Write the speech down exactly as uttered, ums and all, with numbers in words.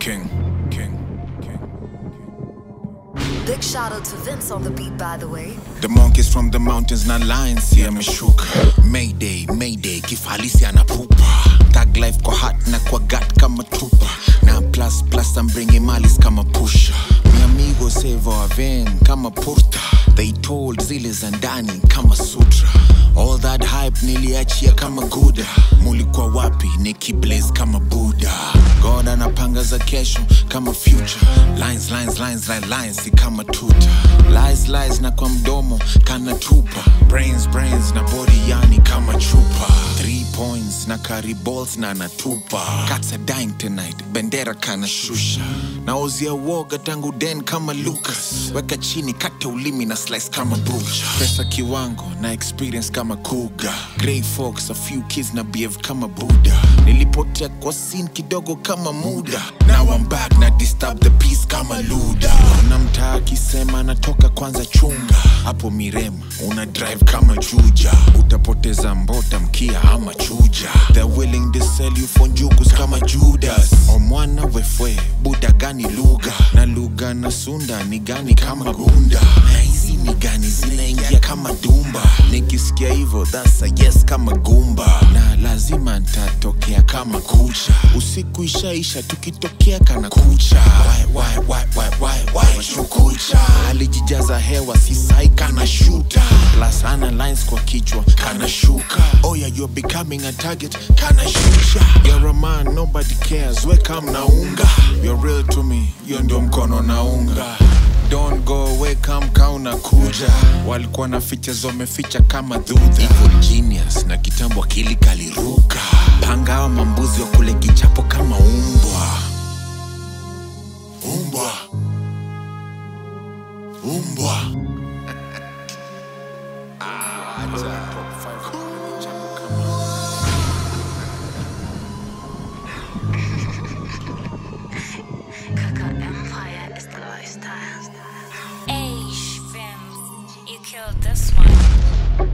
King, King, King. Big shout out to Vince on the beat, by the way. The monkeys from the mountains na lions here ameshuka. Mayday, mayday, kifalisi anapupa. Tag life kwa hat na kwa gut kama tupa. Na plus plus I'm bringing malis kama pusha. Mi amigo save our vein kama porta. They told zile za ndani kama sutra. All that hype niliachia kama Guda. Mulikuwa wapi Nikki Blaze kama Buddha. God anapanga za kesho kama future. Lines, lines, lines, lines, lines si kama tuta. Lies, lies na kwa mdomo kana tupa. Brains, brains na body yani kama chupa. Three points na carry balls na natupa. Cats are dying tonight, bendera kana shusha. Naozia woga tangu den kama Lucas. Weka chini kata ulimi na slice kama butcher. Pesa kiwango na experience kama Kuga. Grey Fox, a few kids na behave kama Buddha. Nilipotea kwa scene kidogo kama muda. Now I'm back na disturb the peace kama Luda. Una mtaa kisema natoka kwanza chunga. Hapo Mirema, una drive kama Juja. Utapoteza mbota mkia ama chuja. They're willing to sell you for njugus kama Judas. Omwana wefwe, Buddha gani lugha. Na lugha na sunda ni gani kama gunda. Na hizi ni gani zinaingia kama dumba. Nikisikia hivyo that's a yes kama gumba. Na lazima nitatokea kama kucha. Usiku ishaisha tukitokea kana kucha. Why, why, why, why, why, why, shukucha. Alijijaza hewa sisai kana shoota. Plus ana lines kwa kichwa kana shuka. Oh yeah, you're becoming a target kana shusha. You're a man, nobody cares, weka mnaunga. You're real to me, yo ndio mkono na unga. Don't go away, come kauna kuja. Walikuwa na features wameficha kama dhudha. Evil genius na kitambo akili kaliruka. Panga wa mambuzi wa kule kichapo kama umbwa. Umbwa Umbwa Kaka Empire is the lifestyle. Hey, Vince, you killed this one.